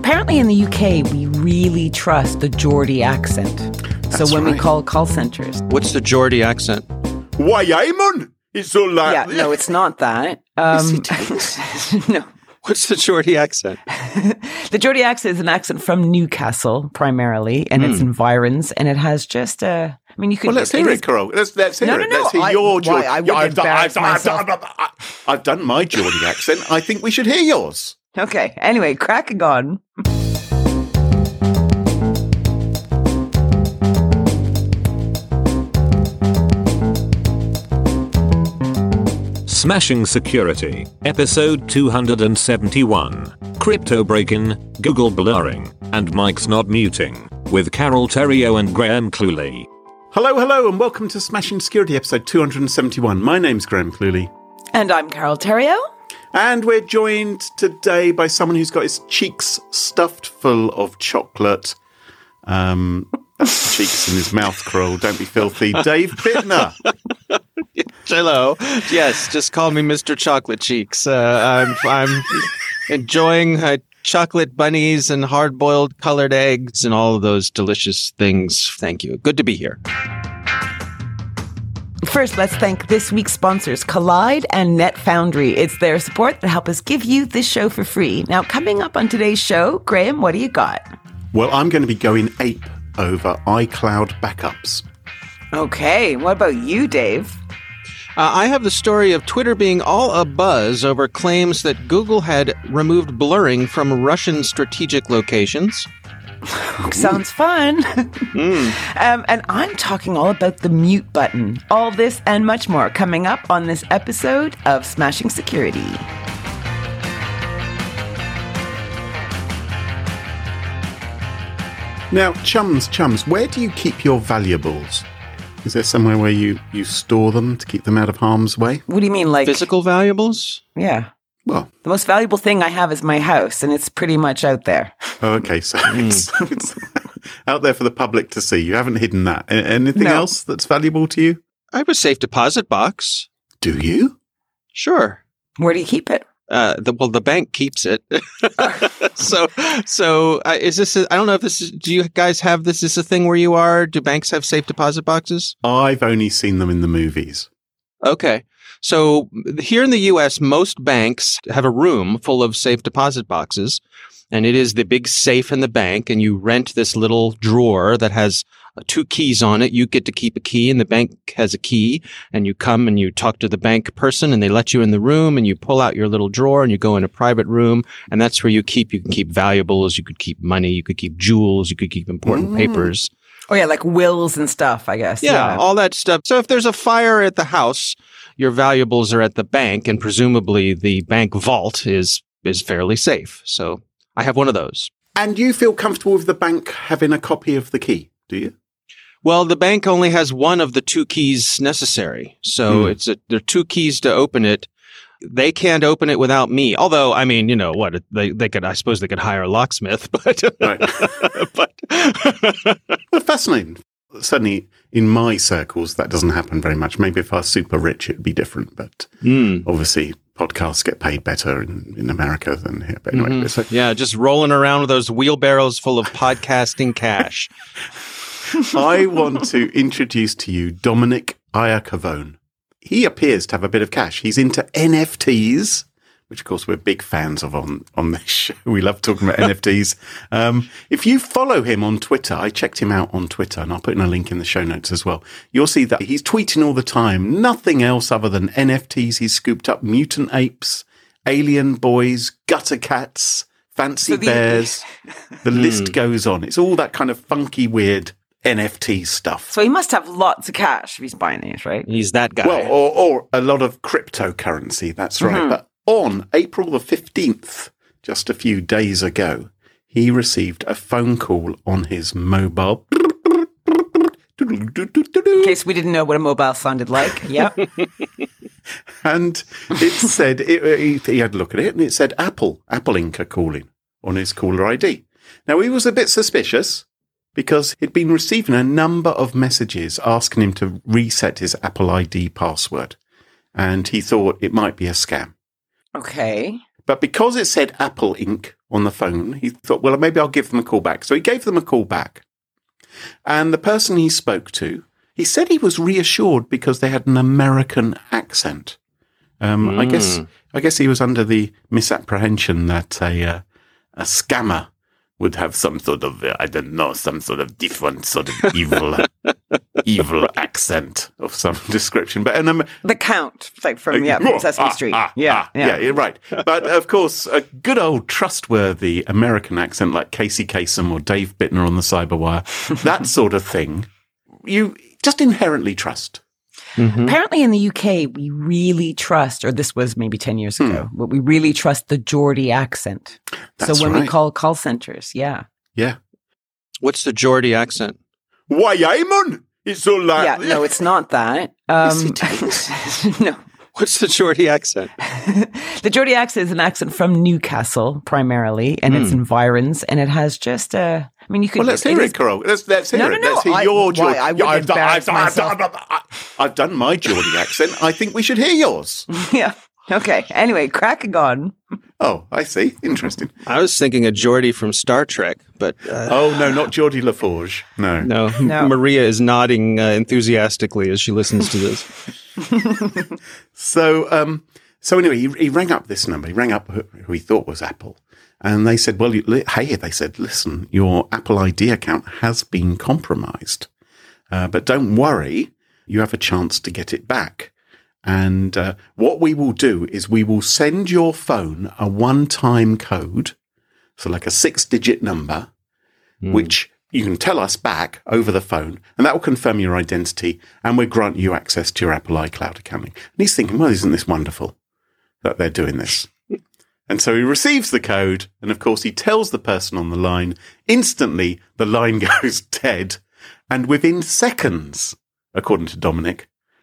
apparently in the UK, we really trust the Geordie accent. So when we call centers. What's the Geordie accent? Why, Eamon? It's all like... Yeah, no, it's not that. No. What's the Geordie accent? The Geordie accent is an accent from Newcastle, primarily, and its environs, and it has just a... I mean, you could... Well, let's hear it, Carol. Let's hear it. Let's hear your Geordie. I've done my Geordie accent. I think we should hear yours. Okay. Anyway, cracking on. Smashing Security, episode 271. Crypto break-in, Google blurring, and Mike's not muting, with Carol Theriault and Graham Cluley. Hello, and welcome to Smashing Security, episode 271. My name's Graham Cluley. And I'm Carol Theriault. And we're joined today by someone who's got his cheeks stuffed full of chocolate. That's cheeks in his mouth, Carol. Don't be filthy. Dave Bittner. Hello. Yes, just call me Mr. Chocolate Cheeks. I'm enjoying chocolate bunnies and hard-boiled colored eggs and all of those delicious things. Thank you. Good to be here. First, let's thank this week's sponsors, Collide and NetFoundry. It's their support that help us give you this show for free. Now, coming up on today's show, Graham, what do you got? Well, I'm going to be going ape over iCloud backups. Okay, what about you, Dave? I have the story of Twitter being all abuzz over claims that Google had removed blurring from Russian strategic locations. Sounds fun. And I'm talking all about the mute button. All this and much more coming up on this episode of Smashing Security. Now, chums, where do you keep your valuables? Is there somewhere where you store them to keep them out of harm's way? What do you mean, like... Physical valuables? Yeah. Well... The most valuable thing I have is my house, and it's pretty much out there. Oh, okay, so it's out there for the public to see. You haven't hidden that. Anything else that's valuable to you? I have a safe deposit box. Do you? Sure. Where do you keep it? The bank keeps it. So is this? I don't know if this is. Do you guys have this? Is this a thing where you are? Do banks have safe deposit boxes? I've only seen them in the movies. Okay. So here in the U.S., most banks have a room full of safe deposit boxes, and it is the big safe in the bank, and you rent this little drawer that has 2 keys on it. You get to keep a key, and the bank has a key, and you come and you talk to the bank person, and they let you in the room, and you pull out your little drawer, and you go in a private room, and that's where you can keep valuables, you could keep money, you could keep jewels, you could keep important papers. Oh, yeah, like wills and stuff, I guess. Yeah, all that stuff. So if there's a fire at the house, your valuables are at the bank, and presumably the bank vault is fairly safe. So I have one of those. And you feel comfortable with the bank having a copy of the key, do you? Well, the bank only has one of the 2 keys necessary. So there are 2 keys to open it. They can't open it without me. Although, I mean, you know what, they could, I suppose they could hire a locksmith, but, right. Well, fascinating. Certainly in my circles, that doesn't happen very much. Maybe if I was super rich, it'd be different. But obviously podcasts get paid better in America than here. But anyway, so, yeah, just rolling around with those wheelbarrows full of podcasting cash. I want to introduce to you Dominic Iacovone. He appears to have a bit of cash. He's into NFTs, which of course we're big fans of on this show. We love talking about NFTs. If you follow him on Twitter, I checked him out on Twitter, and I'll put in a link in the show notes as well. You'll see that he's tweeting all the time, nothing else other than NFTs. He's scooped up mutant apes, alien boys, gutter cats, fancy bears. The list goes on. It's all that kind of funky, weird NFT stuff. So he must have lots of cash if he's buying these, right? He's that guy. Well, or a lot of cryptocurrency, that's right. But on April the 15th, just a few days ago, he received a phone call on his mobile. In case we didn't know what a mobile sounded like. Yep. And it said, he had a look at it, and it said Apple Inc. are calling on his caller ID. Now, he was a bit suspicious, because he'd been receiving a number of messages asking him to reset his Apple ID password. And he thought it might be a scam. Okay. But because it said Apple Inc. on the phone, he thought, well, maybe I'll give them a call back. So he gave them a call back. And the person he spoke to, he said he was reassured because they had an American accent. I guess he was under the misapprehension that a scammer would have some sort of, some sort of different sort of evil accent of some description. But the Count, like from Sesame Street. Yeah, you're right. But of course, a good old trustworthy American accent like Casey Kasem or Dave Bittner on the Cyberwire, that sort of thing, you just inherently trust. Mm-hmm. Apparently in the UK, we really trust, or this was maybe 10 years ago, but we really trust the Geordie accent. That's so when right. we call call centers, Yeah. What's the Geordie accent? Why, Eamon? It's all like... Yeah, no, it's not that. No. What's the Geordie accent? The Geordie accent is an accent from Newcastle, primarily, and its environs, and it has just a... I mean, you could... Well, let's hear it, Carol. Let's hear it. Let's hear your Geordie. I've done my Geordie accent. I think we should hear yours. Yeah. Okay. Anyway, cracking on. Oh, I see. Interesting. I was thinking of Geordie from Star Trek, but... oh, no, not Geordie LaForge. No. Maria is nodding enthusiastically as she listens to this. So anyway, he rang up this number. He rang up who he thought was Apple. And they said, well, they said, listen, your Apple ID account has been compromised. But don't worry, you have a chance to get it back. And what we will do is we will send your phone a one-time code, so like a 6-digit number, which you can tell us back over the phone, and that will confirm your identity, and we'll grant you access to your Apple iCloud account. And he's thinking, well, isn't this wonderful that they're doing this? And so he receives the code, and of course he tells the person on the line. Instantly, the line goes dead, and within seconds, according to Dominic,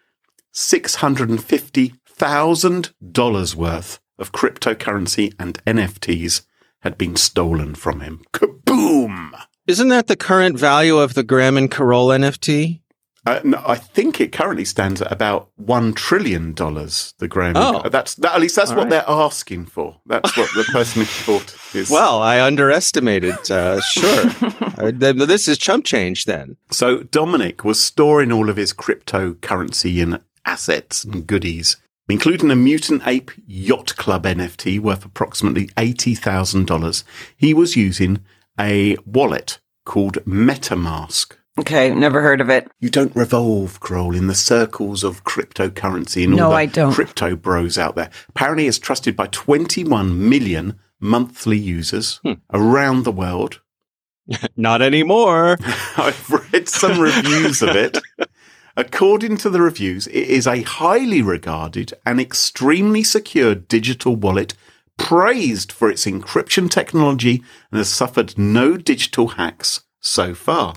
$650,000 worth of cryptocurrency and NFTs had been stolen from him. Kaboom! Isn't that the current value of the Graham and Carroll NFT? No, I think it currently stands at about $1 trillion. The Graham. At least that's what they're asking for. That's what the person who thought is. Well, I underestimated. Sure, this is chump change then. So Dominic was storing all of his cryptocurrency and assets and goodies, including a Mutant Ape Yacht Club NFT worth approximately $80,000. He was using a wallet called MetaMask. Okay, never heard of it. You don't revolve, Kroll, in the circles of cryptocurrency and all the crypto bros out there. Apparently it's trusted by 21 million monthly users around the world. Not anymore. I've read some reviews of it. According to the reviews, it is a highly regarded and extremely secure digital wallet, praised for its encryption technology, and has suffered no digital hacks so far.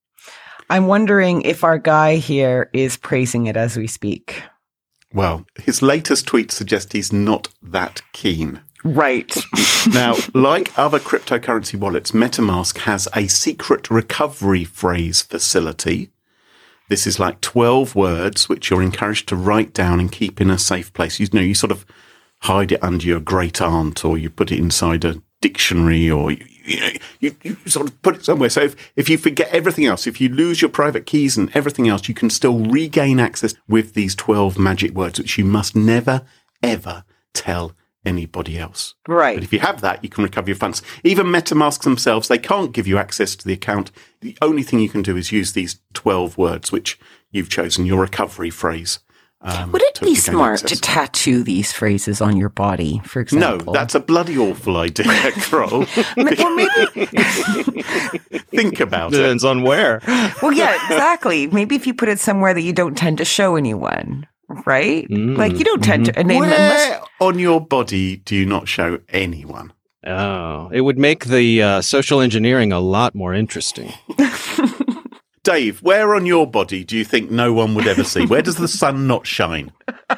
I'm wondering if our guy here is praising it as we speak. Well, his latest tweet suggests he's not that keen. Right. Now, like other cryptocurrency wallets, MetaMask has a secret recovery phrase facility. This is like 12 words, which you're encouraged to write down and keep in a safe place. You sort of hide it under your great aunt, or you put it inside a dictionary, or you sort of put it somewhere. So if you forget everything else, if you lose your private keys and everything else, you can still regain access with these 12 magic words, which you must never, ever tell anybody else. Right. But if you have that, you can recover your funds. Even MetaMask themselves, they can't give you access to the account. The only thing you can do is use these 12 words, which you've chosen, your recovery phrase. Would it be smart to tattoo these phrases on your body, for example? No, that's a bloody awful idea, Kroll. Well, maybe. Think about it. Depends on where. Well, yeah, exactly. Maybe if you put it somewhere that you don't tend to show anyone, right? Like you don't tend to. Where on your body do you not show anyone? Oh, it would make the social engineering a lot more interesting. Dave, where on your body do you think no one would ever see? Where does the sun not shine?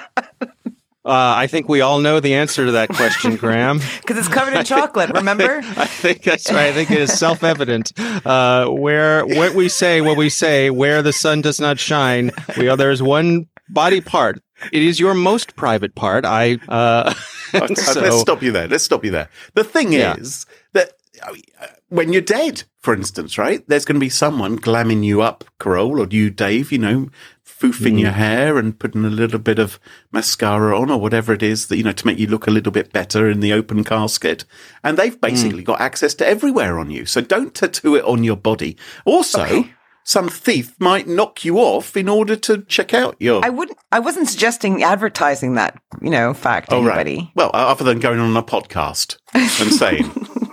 I think we all know the answer to that question, Graham. Because it's covered in chocolate, remember? I think that's right. I think it is self-evident. Where what we say, where the sun does not shine, there's one body part It is your most private part. Let's stop you there. The thing is that when you're dead, for instance, right, there's going to be someone glamming you up, Carole, or you, Dave, foofing your hair and putting a little bit of mascara on or whatever it is that, to make you look a little bit better in the open casket. And they've basically got access to everywhere on you. So don't tattoo it on your body. Also, some thief might knock you off in order to check out your... I wasn't suggesting advertising that, fact to anybody. Right. Well, other than going on a podcast and saying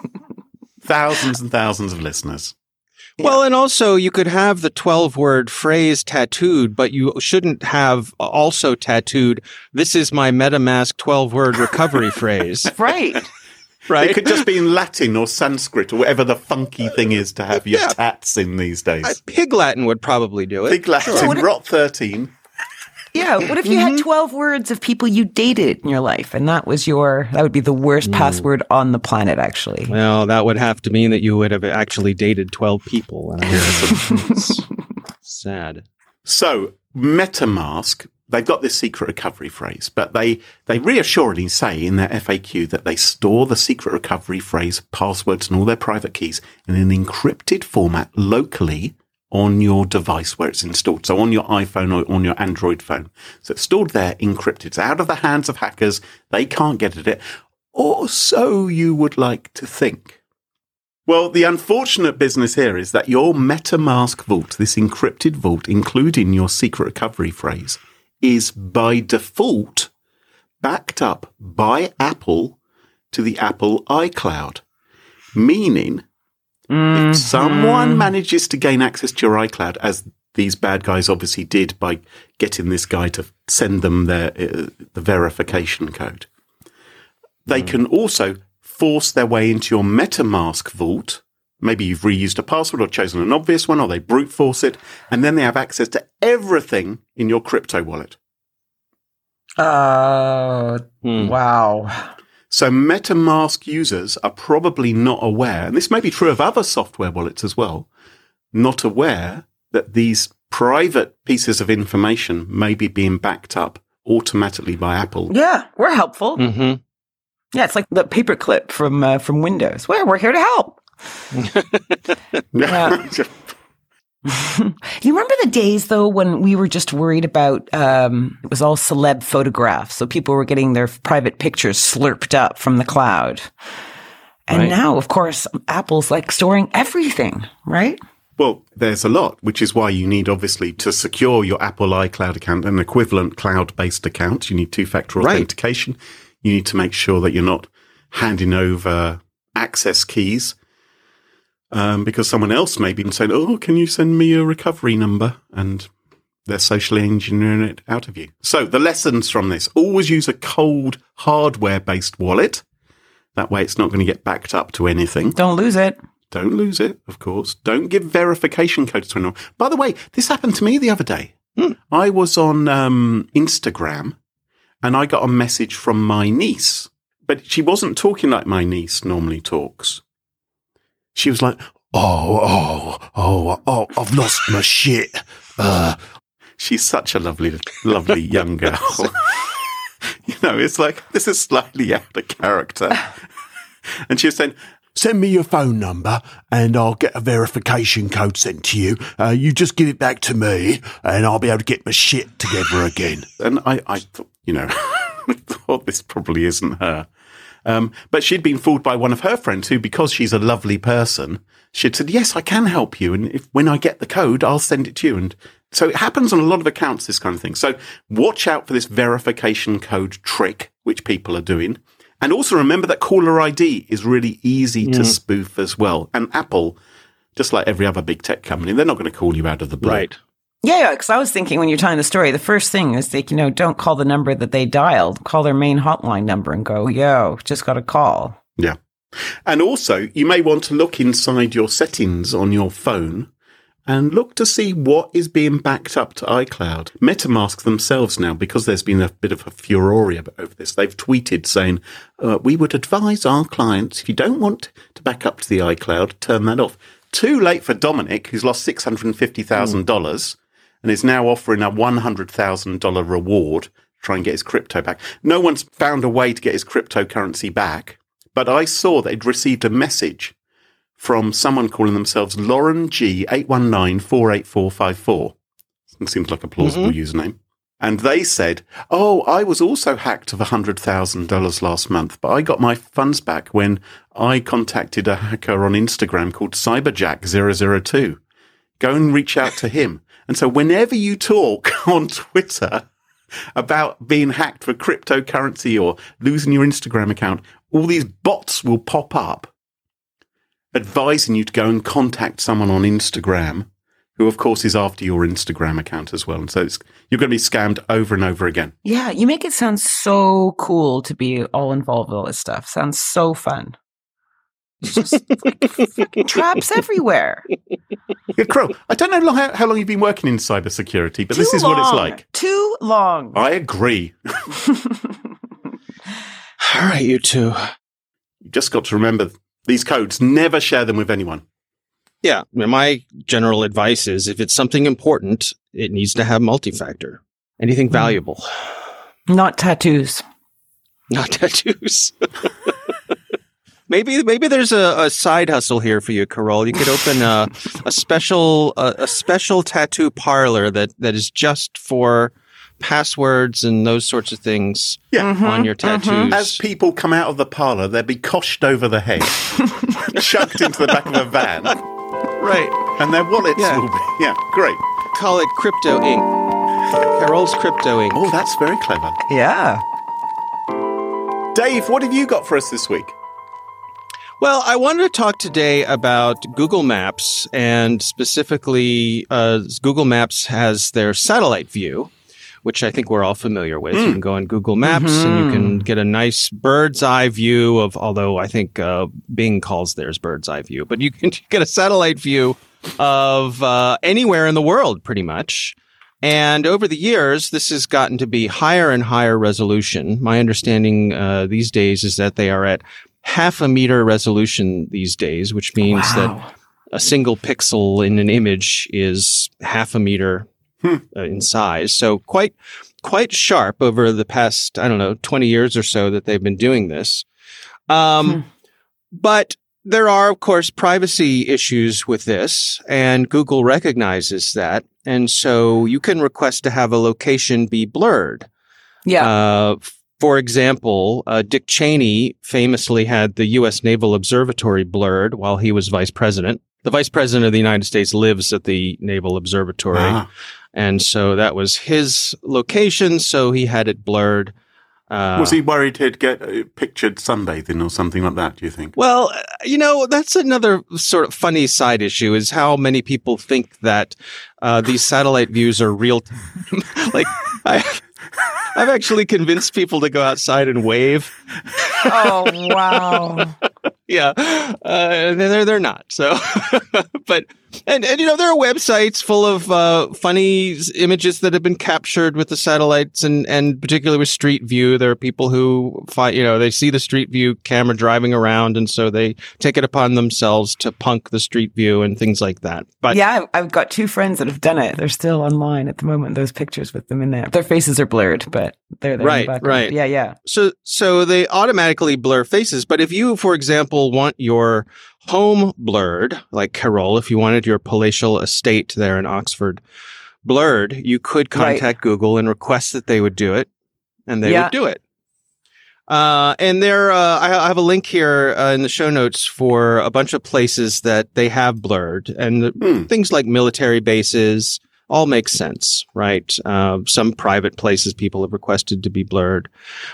thousands and thousands of listeners. Well, and also you could have the 12-word phrase tattooed, but you shouldn't have also tattooed, "This is my MetaMask 12-word recovery phrase." Right. It could just be in Latin or Sanskrit or whatever the funky thing is to have your tats in these days. Pig Latin would probably do it. Pig Latin, Rot 13. Yeah, what if you had 12 words of people you dated in your life, and that would be the worst password on the planet, actually. Well, that would have to mean that you would have actually dated 12 people. It's sad. So, MetaMask, they've got this secret recovery phrase, but they reassuringly say in their FAQ that they store the secret recovery phrase, passwords, and all their private keys in an encrypted format locally on your device where it's installed. So on your iPhone or on your Android phone. So it's stored there, encrypted. It's out of the hands of hackers. They can't get at it. Or so you would like to think. Well, the unfortunate business here is that your MetaMask vault, this encrypted vault, including your secret recovery phrase, is by default backed up by Apple to the Apple iCloud. Meaning, if someone manages to gain access to your iCloud, as these bad guys obviously did by getting this guy to send them the verification code, they can also force their way into your MetaMask vault. Maybe you've reused a password or chosen an obvious one, or they brute force it, and then they have access to everything in your crypto wallet. Wow. So MetaMask users are probably not aware, and this may be true of other software wallets as well, not aware that these private pieces of information may be being backed up automatically by Apple. Yeah, we're helpful. Mm-hmm. Yeah, it's like the paperclip from Windows. Well, we're here to help. You remember the days, though, when we were just worried about it was all celeb photographs, so people were getting their private pictures slurped up from the cloud. And now, of course, Apple's like storing everything, right? Well, there's a lot, which is why you need, obviously, to secure your Apple iCloud account, an equivalent cloud-based account. You need two-factor authentication. You need to make sure that you're not handing over access keys. Because someone else may be saying, "Oh, can you send me a recovery number?" And they're socially engineering it out of you. So the lessons from this: always use a cold hardware-based wallet. That way it's not going to get backed up to anything. Don't lose it. Don't lose it, of course. Don't give verification codes to anyone. By the way, this happened to me the other day. I was on Instagram and I got a message from my niece, but she wasn't talking like my niece normally talks. She was like, oh, I've lost my shit. She's such a lovely young girl. It's like, this is slightly out of character. And she was saying, "Send me your phone number and I'll get a verification code sent to you. You just give it back to me and I'll be able to get my shit together again." And I thought, I thought this probably isn't her. But she'd been fooled by one of her friends who, because she's a lovely person, she'd said, "Yes, I can help you. And when I get the code, I'll send it to you." And so it happens on a lot of accounts, this kind of thing. So watch out for this verification code trick, which people are doing. And also remember that caller ID is really easy to spoof as well. And Apple, just like every other big tech company, they're not going to call you out of the blue. Right. Yeah, because I was thinking when you're telling the story, the first thing is don't call the number that they dialed. Call their main hotline number and go, "Yo, just got a call." Yeah. And also, you may want to look inside your settings on your phone and look to see what is being backed up to iCloud. MetaMask themselves now, because there's been a bit of a furore over this, they've tweeted saying, "We would advise our clients, if you don't want to back up to the iCloud, turn that off." Too late for Dominic, who's lost $650,000 and is now offering a $100,000 reward try and get his crypto back. No one's found a way to get his cryptocurrency back, but I saw that he'd received a message from someone calling themselves Lauren G 819-48454. Seems like a plausible username. And they said, oh, I was also hacked of $100,000 last month, but I got my funds back when I contacted a hacker on Instagram called Cyberjack002. Go and reach out to him. And so whenever you talk on Twitter about being hacked for cryptocurrency or losing your Instagram account, all these bots will pop up advising you to go and contact someone on Instagram, who, of course, is after your Instagram account as well. And so you're going to be scammed over and over again. Yeah, you make it sound so cool to be all involved with all this stuff. Sounds so fun. It's just like traps everywhere. Yeah, Crow, I don't know how long you've been working in cybersecurity, but this is what it's like. Too long. I agree. All right, you two. You've just got to remember these codes. Never share them with anyone. Yeah, my general advice is if it's something important, it needs to have multi-factor. Anything valuable. Not tattoos. Not tattoos. Maybe there's a side hustle here for you, Carol. You could open a special tattoo parlor that is just for passwords and those sorts of things on your tattoos. As people come out of the parlor, they'll be coshed over the head, chucked into the back of a van. Right. And their wallets will be. Yeah, great. Call it Crypto Ink. Carol's Crypto Ink. Oh, that's very clever. Yeah. Dave, what have you got for us this week? Well, I wanted to talk today about Google Maps, and specifically Google Maps has their satellite view, which I think we're all familiar with. You can go on Google Maps and you can get a nice bird's eye view of, although I think Bing calls theirs bird's eye view, but you can get a satellite view of anywhere in the world pretty much. And over the years, this has gotten to be higher and higher resolution. My understanding these days is that they are at 0.5 meter resolution these days, which means that a single pixel in an image is 0.5 meter in size. So quite sharp over the past, 20 years or so that they've been doing this. But there are, of course, privacy issues with this, and Google recognizes that. And so you can request to have a location be blurred. Yeah. For example, Dick Cheney famously had the U.S. Naval Observatory blurred while he was vice president. The vice president of the United States lives at the Naval Observatory. Ah. And so that was his location, so he had it blurred. Was he worried he'd get pictured sunbathing or something like that, do you think? Well, that's another sort of funny side issue is how many people think that these satellite views are real time. Like, I've actually convinced people to go outside and wave. Oh, wow. Yeah. They're not. So, but, and there are websites full of funny images that have been captured with the satellites and particularly with Street View. There are people who they see the Street View camera driving around, and so they take it upon themselves to punk the Street View and things like that. But yeah, I've got 2 friends that have done it. They're still online at the moment, those pictures with them in there. Their faces are blurred, but they're there. Right. Yeah. So they automatically blur faces. But if you, for example, want your home blurred, like Carol, if you wanted your palatial estate there in Oxford blurred, you could contact Google and request that they would do it, and they would do it. And there, I have a link here in the show notes for a bunch of places that they have blurred, and things like military bases all make sense, right? Some private places people have requested to be blurred.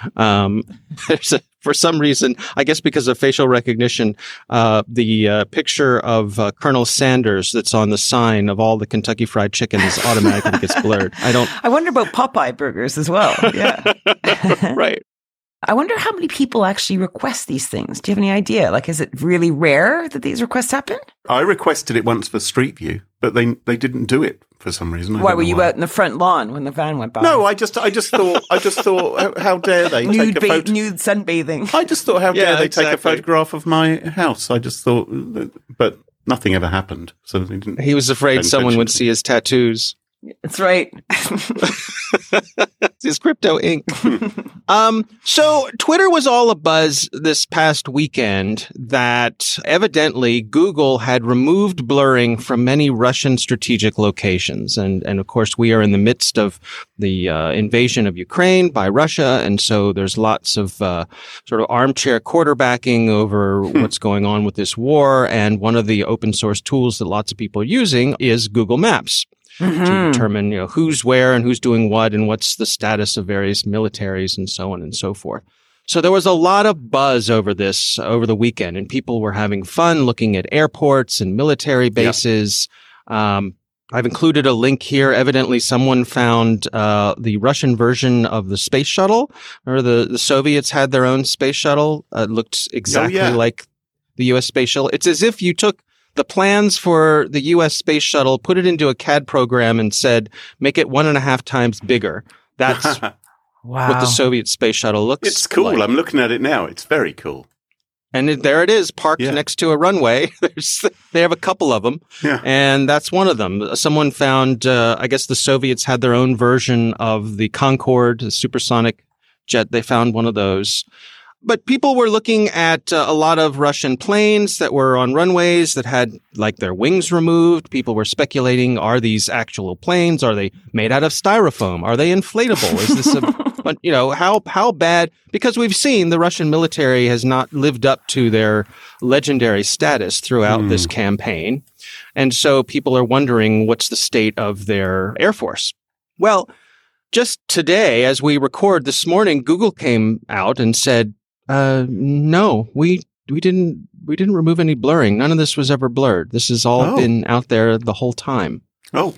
For some reason, I guess because of facial recognition, the picture of Colonel Sanders that's on the sign of all the Kentucky Fried Chickens automatically gets blurred. I wonder about Popeye burgers as well. Yeah. Right. I wonder how many people actually request these things. Do you have any idea? Like, is it really rare that these requests happen? I requested it once for Street View, but they didn't do it for some reason. Why were you out in the front lawn when the van went by? No, I just thought, how dare they take a photo? Nude sunbathing. I just thought, how dare they take a photograph of my house? I just thought, but nothing ever happened. So they didn't. He was afraid someone would see his tattoos. That's right. It's Crypto Inc. So Twitter was all abuzz this past weekend that evidently Google had removed blurring from many Russian strategic locations. And of course, we are in the midst of the invasion of Ukraine by Russia. And so there's lots of sort of armchair quarterbacking over what's going on with this war. And one of the open source tools that lots of people are using is Google Maps. To determine, who's where and who's doing what and what's the status of various militaries and so on and so forth. So there was a lot of buzz over this over the weekend, and people were having fun looking at airports and military bases. I've included a link here. Evidently, someone found the Russian version of the space shuttle, or the Soviets had their own space shuttle. It looked exactly like the U.S. space shuttle. It's as if you took the plans for the U.S. space shuttle, put it into a CAD program and said, make it 1.5 times bigger. That's what the Soviet space shuttle looks like. It's cool. Like. I'm looking at it now. It's very cool. And there it is, parked next to a runway. They have a couple of them, and that's one of them. Someone found, I guess the Soviets had their own version of the Concorde, the supersonic jet. They found one of those. But people were looking at a lot of Russian planes that were on runways that had like their wings removed. People were speculating, are these actual planes? Are they made out of styrofoam? Are they inflatable? Is this how bad? Because we've seen the Russian military has not lived up to their legendary status throughout this campaign. And so people are wondering what's the state of their Air Force. Well, just today, as we record this morning, Google came out and said, no, we didn't remove any blurring. None of this was ever blurred. This has all been out there the whole time. Oh,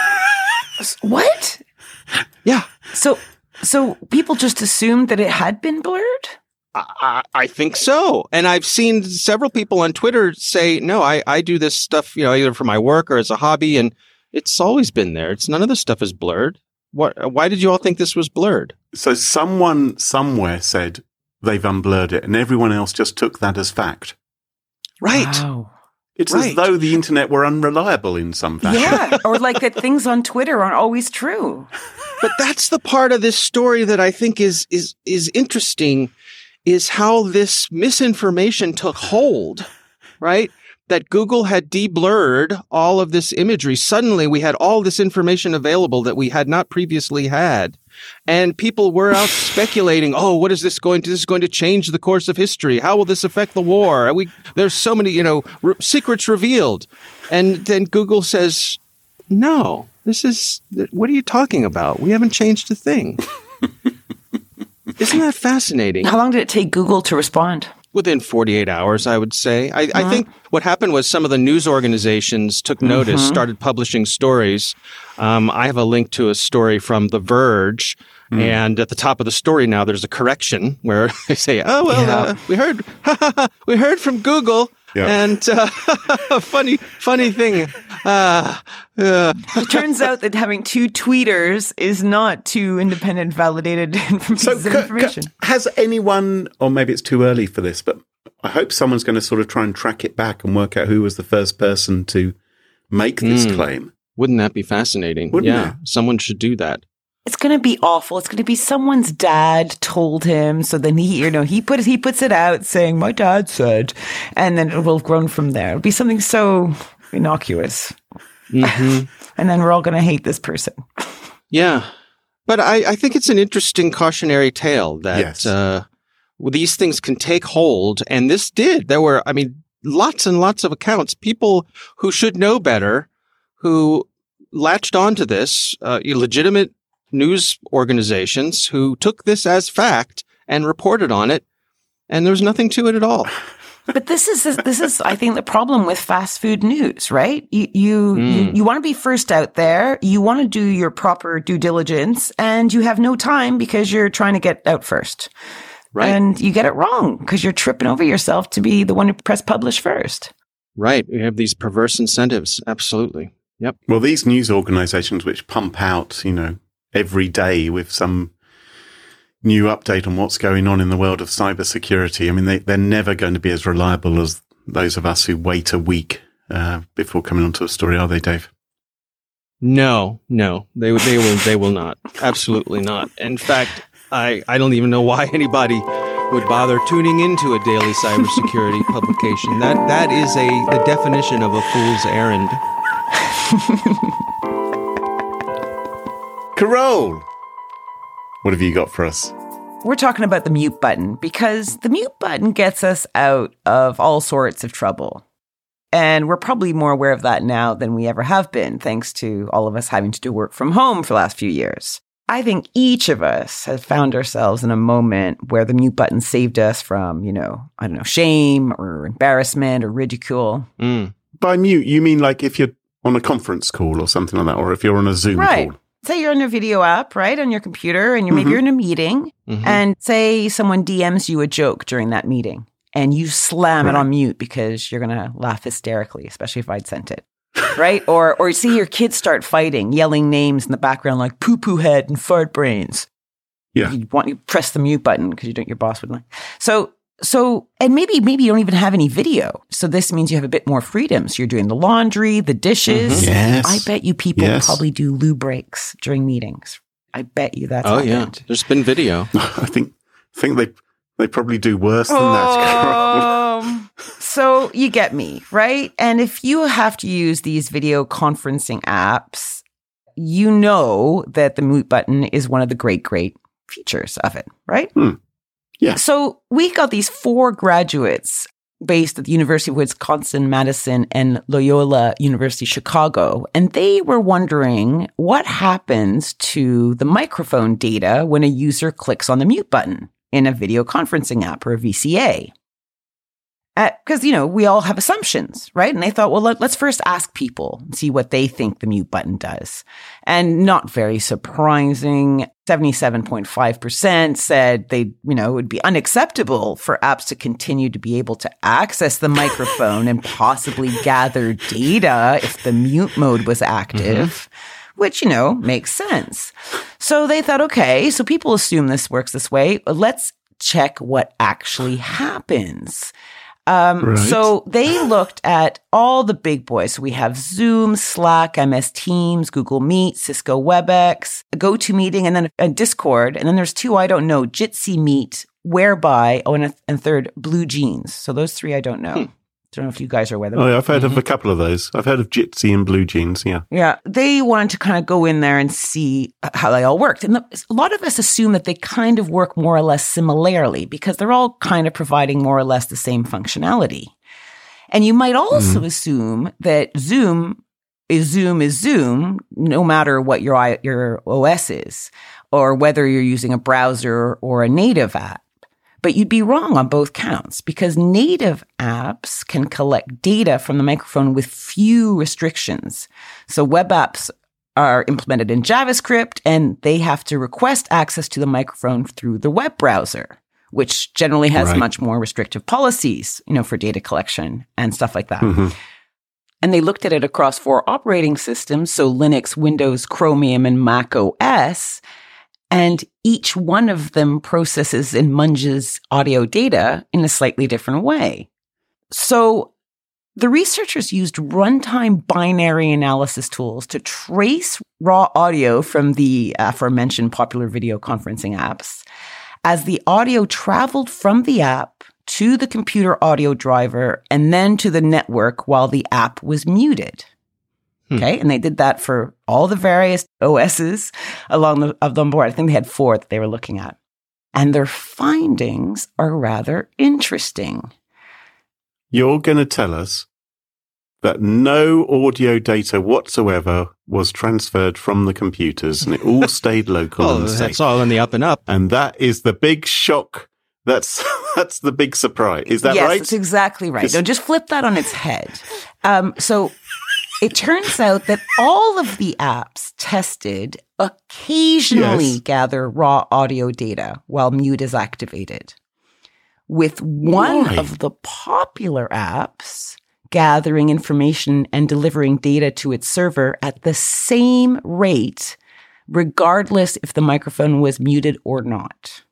what? Yeah. So people just assumed that it had been blurred? I think so. And I've seen several people on Twitter say, no, I do this stuff, either for my work or as a hobby, and it's always been there. None of this stuff is blurred. Why did you all think this was blurred? So someone somewhere said they've unblurred it, and everyone else just took that as fact. Right. Wow. It's as though the internet were unreliable in some fashion. Yeah, or like that things on Twitter aren't always true. But that's the part of this story that I think is interesting, is how this misinformation took hold, right? That Google had de-blurred all of this imagery. Suddenly we had all this information available that we had not previously had. And people were out speculating, what is this going to, this is going to change the course of history. How will this affect the war? There's so many, secrets revealed. And then Google says, no, what are you talking about? We haven't changed a thing. Isn't that fascinating? How long did it take Google to respond? Within 48 hours, I would say. I think what happened was some of the news organizations took notice, started publishing stories. I have a link to a story from The Verge. And at the top of the story now, there's a correction where they say, we heard from Google. Yeah. And funny thing. It turns out that having two tweeters is not two independent, validated pieces of information. Has anyone, or maybe it's too early for this, but I hope someone's going to sort of try and track it back and work out who was the first person to make this claim. Wouldn't that be fascinating? Wouldn't it? Someone should do that. It's going to be awful. It's going to be someone's dad told him. So then he puts it out saying, my dad said, and then it will have grown from there. It'll be something so innocuous. And then we're all going to hate this person. Yeah. But I think it's an interesting cautionary tale that these things can take hold. And this did. There were, lots and lots of accounts, people who should know better, who latched onto this, legitimate news organizations who took this as fact and reported on it, and there was nothing to it at all. But this is, I think, the problem with fast food news, right? You want to be first out there, you want to do your proper due diligence, and you have no time because you're trying to get out first. Right. And you get it wrong because you're tripping over yourself to be the one who press publish first. Right. We have these perverse incentives. Absolutely. Yep. Well, these news organizations which pump out, every day with some new update on what's going on in the world of cybersecurity. They're never going to be as reliable as those of us who wait a week before coming onto a story, are they, Dave? No, they will not. Absolutely not. In fact, I don't even know why anybody would bother tuning into a daily cybersecurity publication. That is the definition of a fool's errand. Carole, what have you got for us? We're talking about the mute button because the mute button gets us out of all sorts of trouble. And we're probably more aware of that now than we ever have been, thanks to all of us having to do work from home for the last few years. I think each of us has found ourselves in a moment where the mute button saved us from, shame or embarrassment or ridicule. Mm. By mute, you mean like if you're on a conference call or something like that, or if you're on a Zoom call? Say you're on a video app, right, on your computer, and maybe you're in a meeting, and say someone DMs you a joke during that meeting. And you slam it on mute because you're going to laugh hysterically, especially if I'd sent it, right? Or see your kids start fighting, yelling names in the background like poo-poo head and fart brains. Yeah. You press the mute button because your boss would like. So, and maybe you don't even have any video. So this means you have a bit more freedom. So you're doing the laundry, the dishes. Yes. I bet you people probably do loo breaks during meetings. I bet you that's happened. Yeah. There's been video. I think they probably do worse than that. So you get me, right? And if you have to use these video conferencing apps, you know that the mute button is one of the great features of it, right? Yeah. So we got these 4 graduates based at the University of Wisconsin-Madison and Loyola University Chicago, and they were wondering what happens to the microphone data when a user clicks on the mute button in a video conferencing app or a VCA. Because, we all have assumptions, right? And they thought, well, let's first ask people and see what they think the mute button does. And not very surprising, 77.5% said it would be unacceptable for apps to continue to be able to access the microphone and possibly gather data if the mute mode was active. Which, makes sense. So they thought, okay, so people assume this works this way. Let's check what actually happens. Right. So they looked at all the big boys. So we have Zoom, Slack, MS Teams, Google Meet, Cisco WebEx, GoToMeeting, and then Discord. And then there's 2 I don't know, Jitsi Meet, Whereby, and third, Blue Jeans. So those 3 I don't know. Don't know if you guys are aware of them. Oh, yeah, I've heard of a couple of those. I've heard of Jitsi and Blue Jeans, yeah. Yeah, they wanted to kind of go in there and see how they all worked. And a lot of us assume that they kind of work more or less similarly because they're all kind of providing more or less the same functionality. And you might also assume that Zoom is Zoom, no matter what your OS is, or whether you're using a browser or a native app. But you'd be wrong on both counts because native apps can collect data from the microphone with few restrictions. So web apps are implemented in JavaScript and they have to request access to the microphone through the web browser, which generally has much more restrictive policies, for data collection and stuff like that. And they looked at it across 4 operating systems, so Linux, Windows, Chromium, and Mac OS. And each one of them processes and munges audio data in a slightly different way. So the researchers used runtime binary analysis tools to trace raw audio from the aforementioned popular video conferencing apps as the audio traveled from the app to the computer audio driver and then to the network while the app was muted. Okay. And they did that for all the various OSs of them board. I think they had 4 that they were looking at. And their findings are rather interesting. You're going to tell us that no audio data whatsoever was transferred from the computers and it all stayed local and safe. That's all in the up and up. And that is the big shock. That's the big surprise. Is that right? Yes, that's exactly right. No, just flip that on its head. So it turns out that all of the apps tested occasionally gather raw audio data while mute is activated, with one of the popular apps gathering information and delivering data to its server at the same rate, regardless if the microphone was muted or not.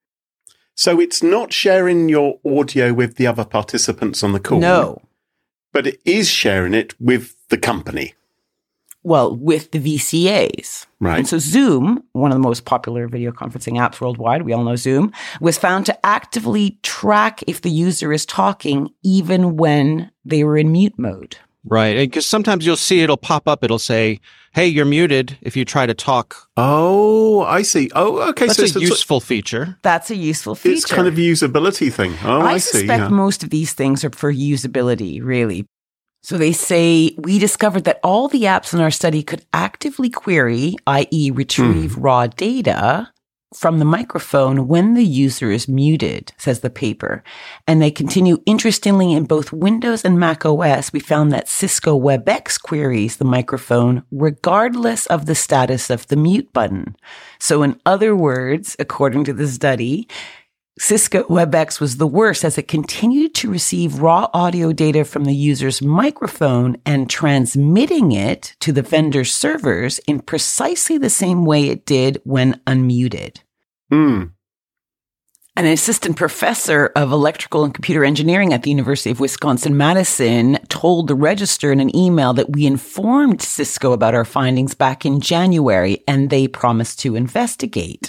So it's not sharing your audio with the other participants on the call. No. But it is sharing it with the company. Well, with the VCAs. Right. And so Zoom, one of the most popular video conferencing apps worldwide, we all know Zoom, was found to actively track if the user is talking even when they were in mute mode. Right. Because sometimes you'll see it'll pop up. It'll say, hey, you're muted if you try to talk. Oh, I see. Oh, okay. That's a useful feature. That's a useful feature. It's kind of a usability thing. Oh, I see. I suspect most of these things are for usability, really. So they say, we discovered that all the apps in our study could actively query, i.e. retrieve raw data from the microphone when the user is muted, says the paper. And they continue, interestingly, in both Windows and Mac OS, we found that Cisco WebEx queries the microphone regardless of the status of the mute button. So in other words, according to the study, Cisco WebEx was the worst as it continued to receive raw audio data from the user's microphone and transmitting it to the vendor's servers in precisely the same way it did when unmuted. An assistant professor of electrical and computer engineering at the University of Wisconsin-Madison told the Register in an email that we informed Cisco about our findings back in January, and they promised to investigate.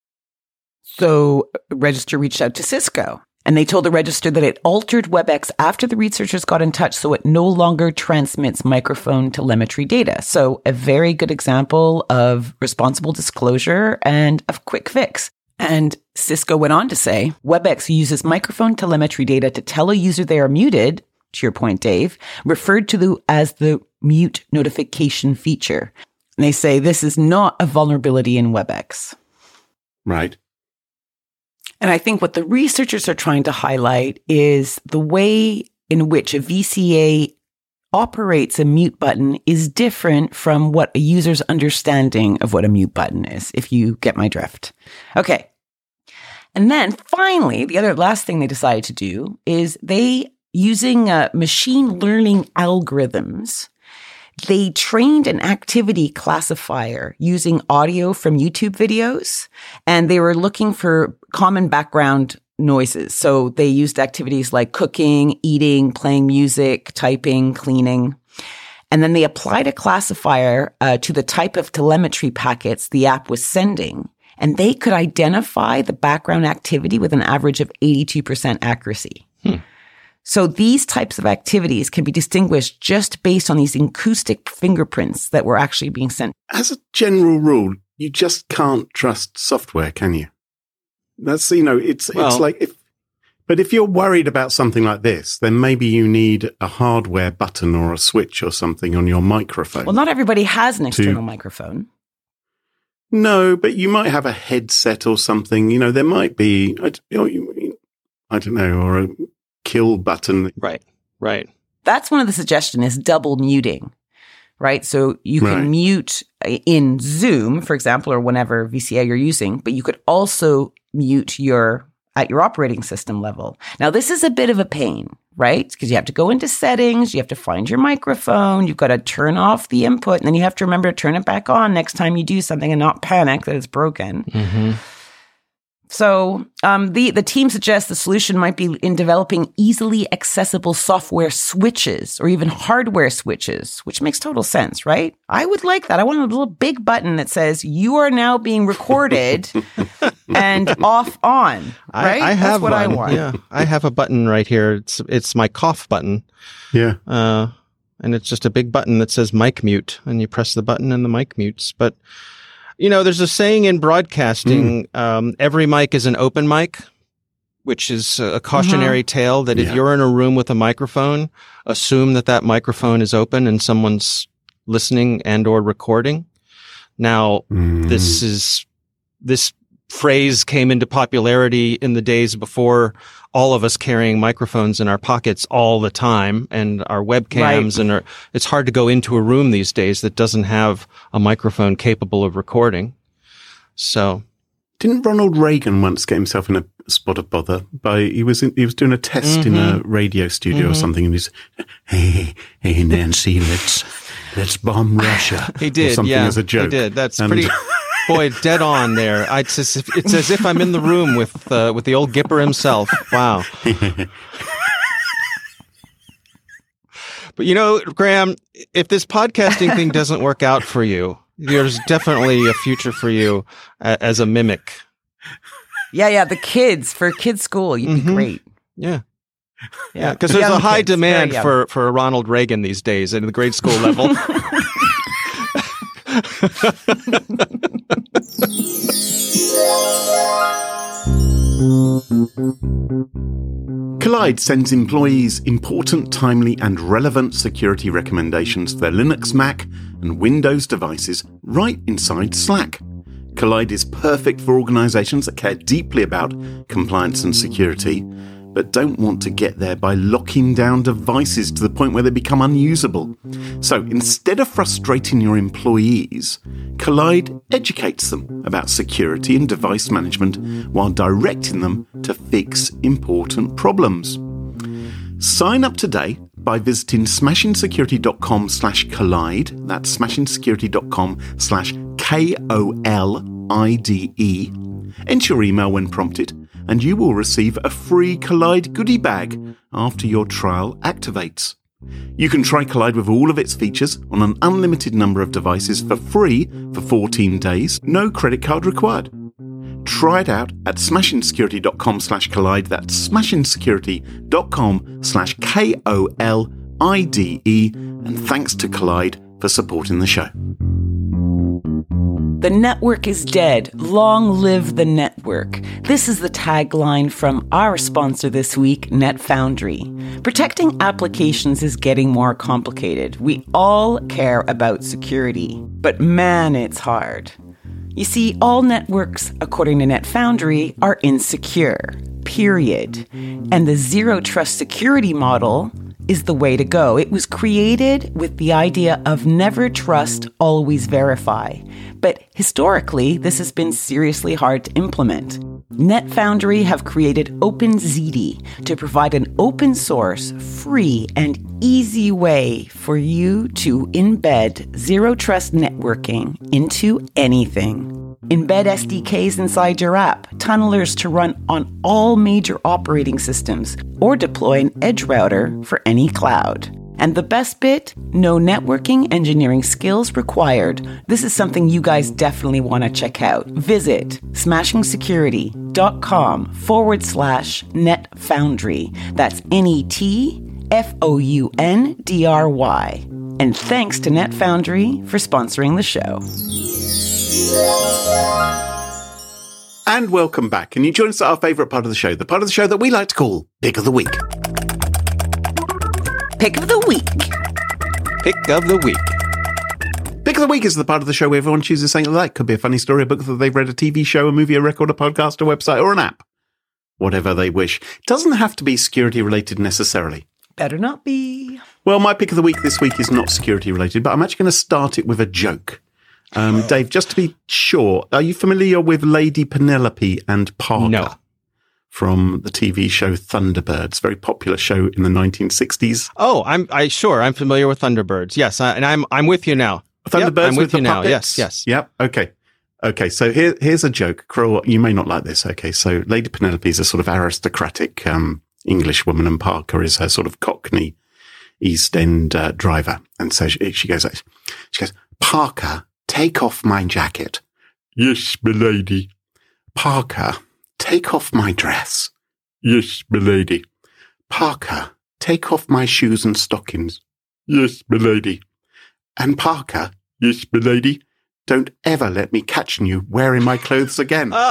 So Register reached out to Cisco, and they told the Register that it altered WebEx after the researchers got in touch so it no longer transmits microphone telemetry data. So a very good example of responsible disclosure and a quick fix. And Cisco went on to say, WebEx uses microphone telemetry data to tell a user they are muted, to your point, Dave, referred to as the mute notification feature. And they say this is not a vulnerability in WebEx. Right. And I think what the researchers are trying to highlight is the way in which a VCA operates a mute button is different from what a user's understanding of what a mute button is, if you get my drift. Okay. And then finally, the last thing they decided to do is using machine learning algorithms, they trained an activity classifier using audio from YouTube videos, and they were looking for common background noises. So they used activities like cooking, eating, playing music, typing, cleaning. And then they applied a classifier to the type of telemetry packets the app was sending. And they could identify the background activity with an average of 82% accuracy. So these types of activities can be distinguished just based on these acoustic fingerprints that were actually being sent. As a general rule, you just can't trust software, can you? That's, it's like if you're worried about something like this, then maybe you need a hardware button or a switch or something on your microphone. Well, not everybody has an external microphone. No, but you might have a headset or something. There might be, I don't know, or a kill button. Right. That's one of the suggestions is double muting, right? So you can mute in Zoom, for example, or whenever VCA you're using, but you could also mute at your operating system level. Now, this is a bit of a pain, right? Because you have to go into settings, you have to find your microphone, you've got to turn off the input, and then you have to remember to turn it back on next time you do something and not panic that it's broken. Mm-hmm. So the team suggests the solution might be in developing easily accessible software switches or even hardware switches, which makes total sense, right? I would like that. I want a little big button that says you are now being recorded and off on, right? I have That's what one. I want. Yeah, I have a button right here. It's my cough button. Yeah. And it's just a big button that says mic mute, and you press the button and the mic mutes. But there's a saying in broadcasting, every mic is an open mic, which is a cautionary tale that if you're in a room with a microphone, assume that microphone is open and someone's listening and or recording. Now, this phrase came into popularity in the days before all of us carrying microphones in our pockets all the time and our webcams and it's hard to go into a room these days that doesn't have a microphone capable of recording. So didn't Ronald Reagan once get himself in a spot of bother he was doing a test in a radio studio or something, and he's, hey Nancy, let's bomb Russia. He did, or something as a joke. He did. That's pretty. Boy, dead on there. It's as if I'm in the room with the old Gipper himself. Wow. But Graham, if this podcasting thing doesn't work out for you, there's definitely a future for you as a mimic. Yeah. The kids, for kids' school, you'd be great. Yeah. Yeah. Because there's a high demand for Ronald Reagan these days at the grade school level. Kolide sends employees important, timely and relevant security recommendations for their Linux, Mac and Windows devices right inside Slack. Kolide is perfect for organizations that care deeply about compliance and security, but don't want to get there by locking down devices to the point where they become unusable. So instead of frustrating your employees, Kolide educates them about security and device management while directing them to fix important problems. Sign up today by visiting smashingsecurity.com/Kolide. That's smashingsecurity.com/KOLIDE. Enter your email when prompted, and you will receive a free Kolide goodie bag after your trial activates. You can try Kolide with all of its features on an unlimited number of devices for free for 14 days, no credit card required. Try it out at smashingsecurity.com/Kolide. That's smashingsecurity.com/KOLIDE. And thanks to Kolide for supporting the show. The network is dead. Long live the network. This is the tagline from our sponsor this week, NetFoundry. Protecting applications is getting more complicated. We all care about security, but man, it's hard. You see, all networks, according to NetFoundry, are insecure, period. And the zero trust security model is the way to go. It was created with the idea of never trust, always verify. But historically, this has been seriously hard to implement. NetFoundry have created OpenZD to provide an open source, free, and easy way for you to embed zero trust networking into anything. Embed SDKs inside your app, tunnelers to run on all major operating systems, or deploy an edge router for any cloud. And the best bit, no networking engineering skills required. This is something you guys definitely want to check out. Visit smashingsecurity.com/NetFoundry. That's NetFoundry. And thanks to NetFoundry for sponsoring the show. And welcome back. And you join us at our favourite part of the show, the part of the show that we like to call Pick of the Week. Pick of the Week. Pick of the Week. Pick of the Week is the part of the show where everyone chooses something they like. Could be a funny story, a book that they've read, a TV show, a movie, a record, a podcast, a website, or an app. Whatever they wish. It doesn't have to be security related necessarily. Better not be. Well, my pick of the week this week is not security related, but I'm actually going to start it with a joke. Dave, just to be sure, are you familiar with Lady Penelope and Parker? No. From the TV show Thunderbirds, very popular show in the 1960s. Oh, I'm familiar with Thunderbirds. Yes, and I'm with you now. Thunderbirds, yep, I'm with you now. Yes. Yep. Okay. So here's a joke. Krill, you may not like this. Okay. So Lady Penelope is a sort of aristocratic English woman, and Parker is her sort of Cockney East End driver. And so she goes, Parker, take off my jacket. Yes, milady. Parker, take off my dress. Yes, milady. Parker, take off my shoes and stockings. Yes, milady. And Parker, yes, milady, don't ever let me catch you wearing my clothes again. How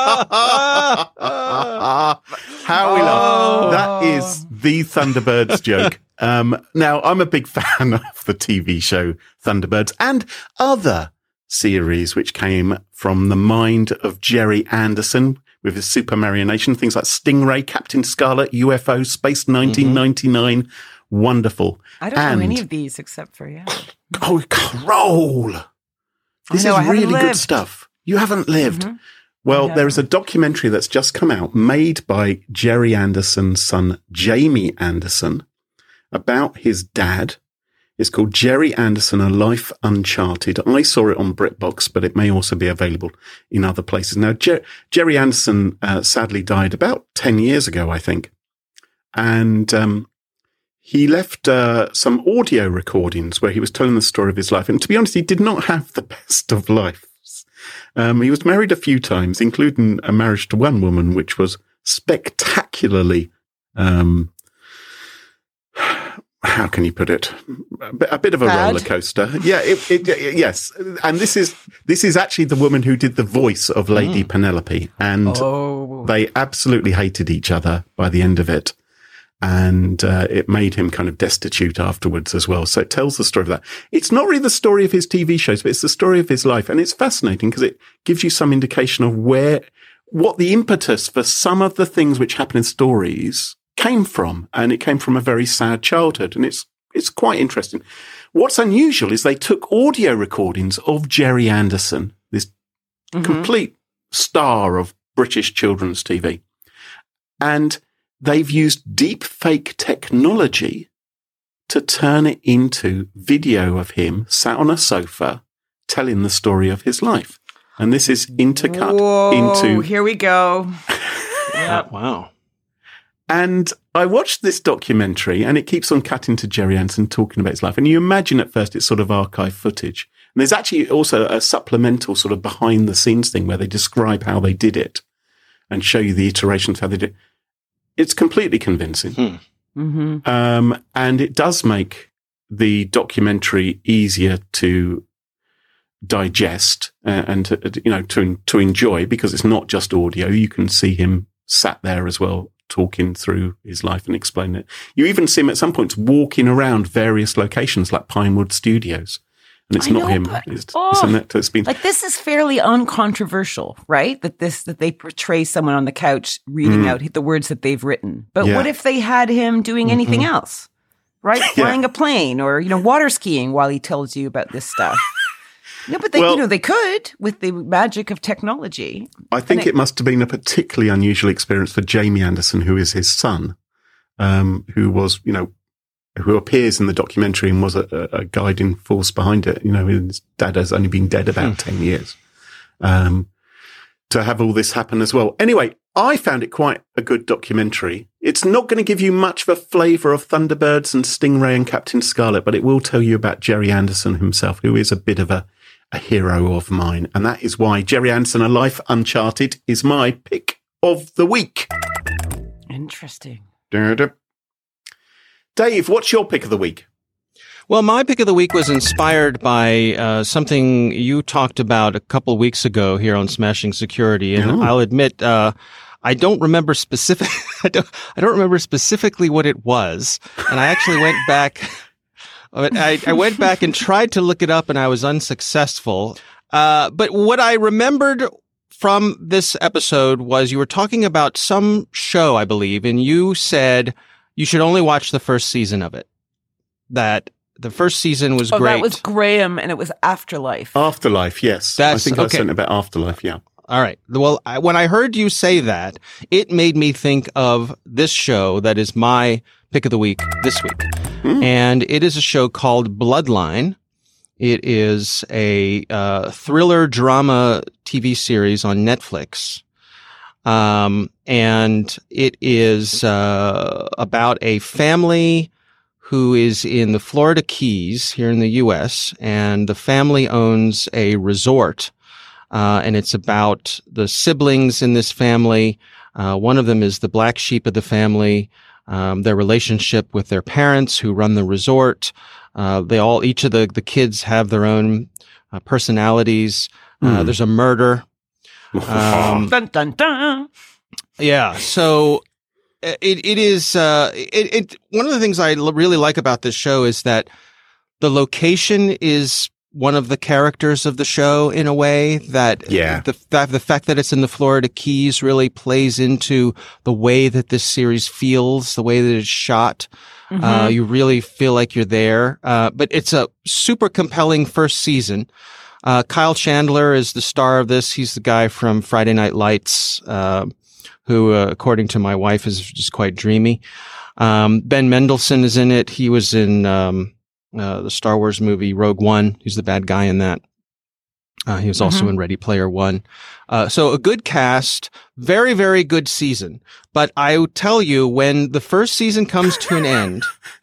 we love. That is the Thunderbirds joke. Now, I'm a big fan of the TV show Thunderbirds and other series which came from the mind of Jerry Anderson with his Super Marionation, things like Stingray, Captain Scarlet, UFO, Space 1999. Wonderful. I don't know any of these except for, Oh, roll. This is really good stuff. You haven't lived. Mm-hmm. Well, there is a documentary that's just come out made by Jerry Anderson's son, Jamie Anderson, about his dad. It's called Jerry Anderson, A Life Uncharted. I saw it on BritBox, but it may also be available in other places. Now, Jerry Anderson sadly died about 10 years ago, I think. And he left some audio recordings where he was telling the story of his life. And to be honest, he did not have the best of lives. He was married a few times, including a marriage to one woman, which was spectacularly, how can you put it? A bit of a roller coaster. Yeah, yes. And this is actually the woman who did the voice of Lady Penelope. And they absolutely hated each other by the end of it. And it made him kind of destitute afterwards as well. So it tells the story of that. It's not really the story of his TV shows, but it's the story of his life. And it's fascinating because it gives you some indication of what the impetus for some of the things which happen in stories came from. And it came from a very sad childhood. And it's quite interesting. What's unusual is they took audio recordings of Gerry Anderson, this complete star of British children's TV. And they've used deep fake technology to turn it into video of him sat on a sofa telling the story of his life. And this is intercut into... Here we go. Yep. Wow. And I watched this documentary and it keeps on cutting to Gerry Anderson talking about his life. And you imagine at first it's sort of archive footage. And there's actually also a supplemental sort of behind the scenes thing where they describe how they did it and show you the iterations, how they did it. It's completely convincing. And it does make the documentary easier to digest and to enjoy, because it's not just audio. You can see him sat there as well, talking through his life and explaining it. You even see him at some points walking around various locations like Pinewood Studios. And it's not him. It's an actor that's been... Like, this is fairly uncontroversial, right? That they portray someone on the couch reading out the words that they've written. But what if they had him doing anything else, right? Flying a plane or, water skiing while he tells you about this stuff. No, but they could with the magic of technology. I think it must have been a particularly unusual experience for Jamie Anderson, who is his son, who was, who appears in the documentary and was a guiding force behind it. His dad has only been dead about 10 years. To have all this happen as well. Anyway, I found it quite a good documentary. It's not going to give you much of a flavour of Thunderbirds and Stingray and Captain Scarlet, but it will tell you about Gerry Anderson himself, who is a bit of a hero of mine. And that is why Gerry Anderson, A Life Uncharted, is my pick of the week. Interesting. Dave, what's your pick of the week? Well, my pick of the week was inspired by something you talked about a couple of weeks ago here on Smashing Security, and I'll admit I don't remember I don't remember specifically what it was, and I actually went back. I went back and tried to look it up, and I was unsuccessful. But what I remembered from this episode was you were talking about some show, I believe, and you said you should only watch the first season of it. That the first season was great. That was Graham, and it was Afterlife. Afterlife, yes. I think I was saying about Afterlife, yeah. All right. Well, when I heard you say that, it made me think of this show that is my pick of the week this week. And it is a show called Bloodline. It is a thriller drama TV series on Netflix. And it is about a family who is in the Florida Keys here in the U.S., and the family owns a resort. And it's about the siblings in this family. One of them is the black sheep of the family, their relationship with their parents who run the resort. Each of the kids have their own personalities. There's a murder. Dun, dun, dun. Yeah. So it is, one of the things I really like about this show is that the location is one of the characters of the show in a way that the fact that it's in the Florida Keys really plays into the way that this series feels, the way that it's shot. You really feel like you're there. But it's a super compelling first season. Kyle Chandler is the star of this. He's the guy from Friday Night Lights, who, according to my wife, is just quite dreamy. Ben Mendelsohn is in it. He was in the Star Wars movie Rogue One. He's the bad guy in that. He was also in Ready Player One. So a good cast, very, very good season. But I will tell you, when the first season comes to an end,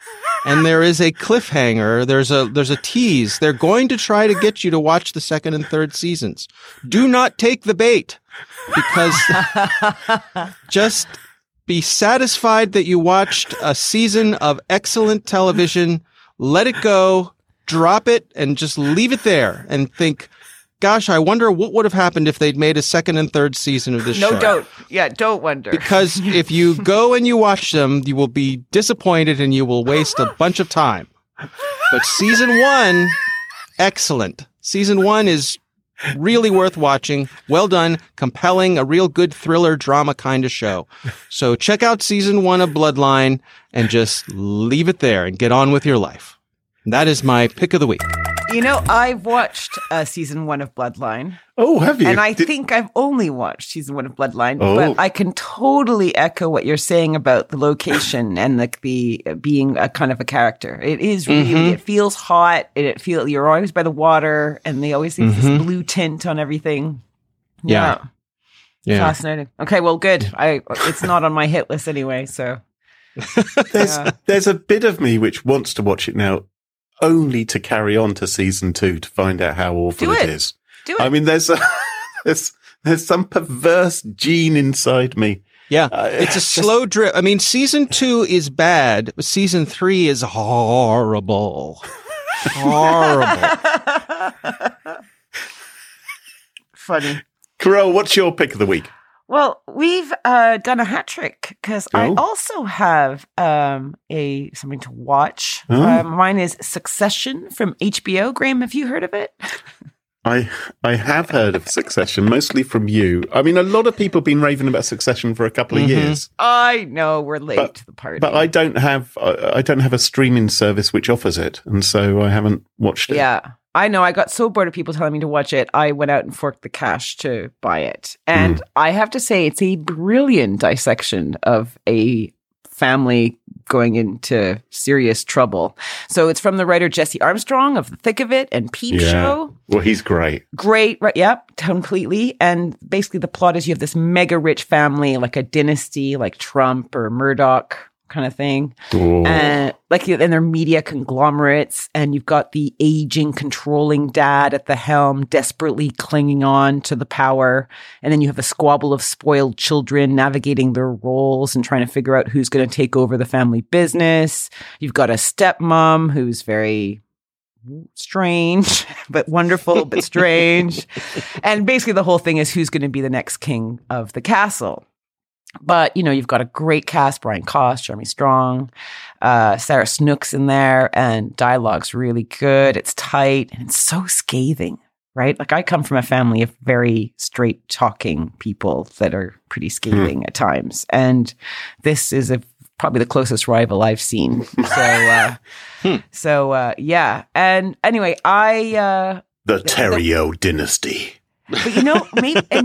and there is a cliffhanger. There's a tease. They're going to try to get you to watch the second and third seasons. Do not take the bait, because just be satisfied that you watched a season of excellent television. Let it go, drop it, and just leave it there and think, gosh, I wonder what would have happened if they'd made a second and third season of this show. No, don't. Yeah, don't wonder. Because if you go and you watch them, you will be disappointed and you will waste a bunch of time. But season 1, excellent. Season 1 is really worth watching. Well done, compelling, a real good thriller drama kind of show. So check out season 1 of Bloodline and just leave it there and get on with your life. That is my pick of the week. You know, I've watched season 1 of Bloodline. Oh, have you? And I think I've only watched season 1 of Bloodline, but I can totally echo what you're saying about the location and the being a kind of a character. It is really, it feels hot. You're always by the water, and they always have this blue tint on everything. Yeah. Fascinating. Okay, well, good. It's not on my hit list anyway, so. There's a bit of me which wants to watch it now, only to carry on to season 2 to find out how awful it is. Do it. I mean, there's some perverse gene inside me. Yeah, it's a slow drip. I mean, season 2 is bad, but season 3 is horrible. Horrible. Funny. Carol, what's your pick of the week? Well, we've done a hat trick because I also have something to watch. Mine is Succession from HBO. Graham, have you heard of it? I have heard of Succession, mostly from you. I mean, a lot of people have been raving about Succession for a couple of years. I know, we're late to the party. But I don't have a streaming service which offers it, and so I haven't watched it. Yeah. I know. I got so bored of people telling me to watch it. I went out and forked the cash to buy it. And I have to say, it's a brilliant dissection of a family going into serious trouble. So it's from the writer Jesse Armstrong of The Thick of It and Peep Show. Well, he's great. Great. Right. Yep. Completely. And basically the plot is you have this mega rich family, like a dynasty, like Trump or Murdoch kind of thing. And they're media conglomerates, and you've got the aging, controlling dad at the helm, desperately clinging on to the power. And then you have a squabble of spoiled children navigating their roles and trying to figure out who's going to take over the family business. You've got a stepmom who's very strange, but wonderful, but strange. And basically the whole thing is who's going to be the next king of the castle. But, you know, you've got a great cast, Brian Cost, Jeremy Strong, Sarah Snook's in there, and dialogue's really good. It's tight, and it's so scathing, right? Like, I come from a family of very straight-talking people that are pretty scathing at times. And this is probably the closest rival I've seen. So, yeah. And anyway, the Terrio dynasty. But you know,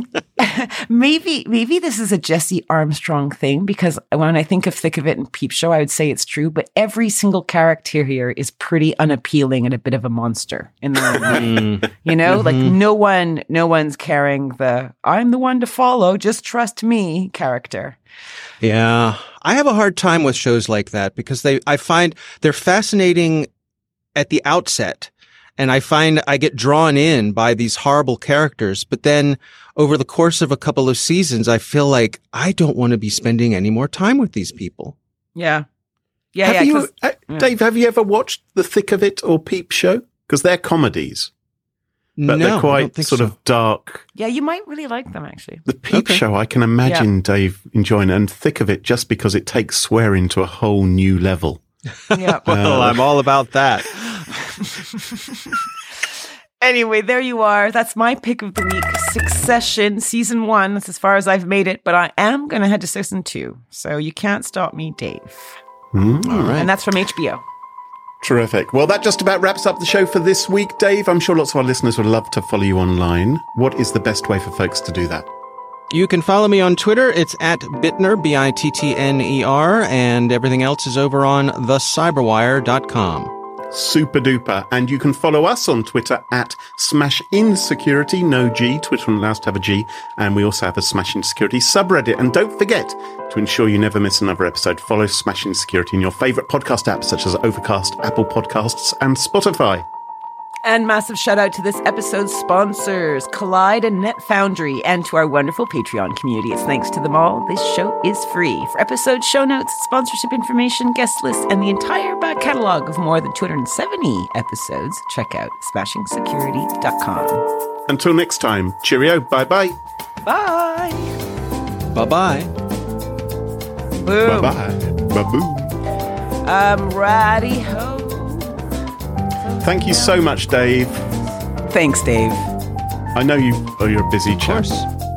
maybe this is a Jesse Armstrong thing, because when I think of Thick of It and Peep Show, I would say it's true. But every single character here is pretty unappealing and a bit of a monster in their own way. You know, like no one's carrying the "I'm the one to follow, just trust me" character. Yeah, I have a hard time with shows like that because I find they're fascinating at the outset. And I find I get drawn in by these horrible characters. But then over the course of a couple of seasons, I feel like I don't want to be spending any more time with these people. Yeah. Dave, have you ever watched The Thick of It or Peep Show? Because they're comedies. But they're quite sort of dark. Yeah, you might really like them, actually. The Peep Show, I can imagine Dave enjoying it. And Thick of It, just because it takes swearing to a whole new level. Yeah. Well, I'm all about that. Anyway, there you are. That's my pick of the week. Succession, season 1. That's as far as I've made it, but I am going to head to season 2. So you can't stop me, Dave. All right. And that's from HBO. Terrific. Well, that just about wraps up the show for this week, Dave. I'm sure lots of our listeners would love to follow you online. What is the best way for folks to do that? You can follow me on Twitter. It's at Bittner, Bittner, and everything else is over on thecyberwire.com. super duper. And you can follow us on Twitter at SmashInSecurity, no G. Twitter allows to have a G. And we also have a Smash Insecurity subreddit. And don't forget, to ensure you never miss another episode, follow Smash Insecurity in your favourite podcast apps such as Overcast, Apple Podcasts, and Spotify. And massive shout out to this episode's sponsors, Collide and NetFoundry, and to our wonderful Patreon community. It's thanks to them all, this show is free. For episode show notes, sponsorship information, guest lists, and the entire back catalogue of more than 270 episodes, check out smashingsecurity.com. Until next time, cheerio, bye-bye. Bye. Bye-bye. Boom. Bye-bye. Ba-boom. Righty-ho. Thank you so much, Dave. Thanks, Dave. I know you're a busy chap. Of course.